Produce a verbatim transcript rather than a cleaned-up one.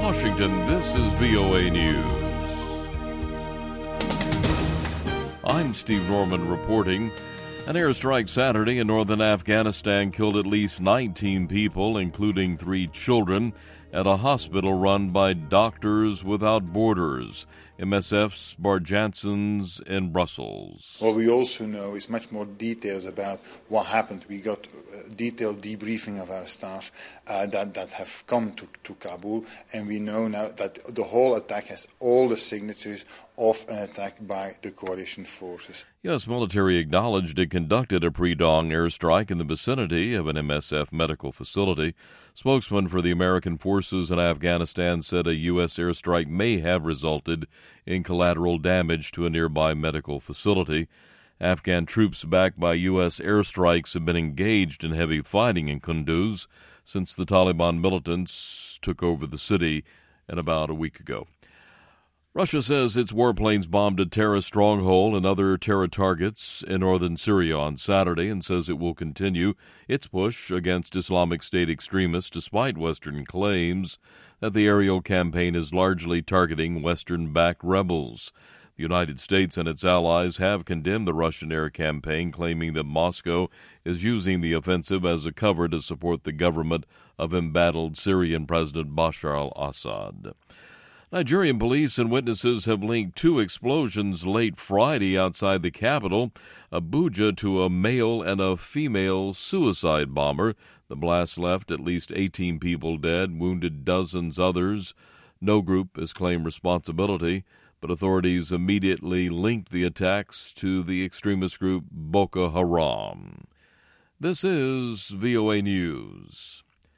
Washington, this is V O A News. I'm Steve Norman reporting. An airstrike Saturday in northern Afghanistan killed at least nineteen people, including three children, at a hospital run by Doctors Without Borders, M S F's Bart Janssens in Brussels. What we also know is much more details about what happened. We got a detailed debriefing of our staff uh, that, that have come to, to Kabul, and we know now that the whole attack has all the signatures of an attack by the coalition forces. U S military acknowledged it conducted a pre-dawn airstrike in the vicinity of an M S F medical facility. Spokesman for the American forces in Afghanistan said a U S airstrike may have resulted in collateral damage to a nearby medical facility. Afghan troops backed by U S airstrikes have been engaged in heavy fighting in Kunduz since the Taliban militants took over the city and about a week ago. Russia says its warplanes bombed a terrorist stronghold and other terror targets in northern Syria on Saturday and says it will continue its push against Islamic State extremists despite Western claims that the aerial campaign is largely targeting Western-backed rebels. The United States and its allies have condemned the Russian air campaign, claiming that Moscow is using the offensive as a cover to support the government of embattled Syrian President Bashar al-Assad. Nigerian police and witnesses have linked two explosions late Friday outside the capital, Abuja, to a male and a female suicide bomber. The blast left at least eighteen people dead, wounded dozens others. No group has claimed responsibility, but authorities immediately linked the attacks to the extremist group Boko Haram. This is V O A News.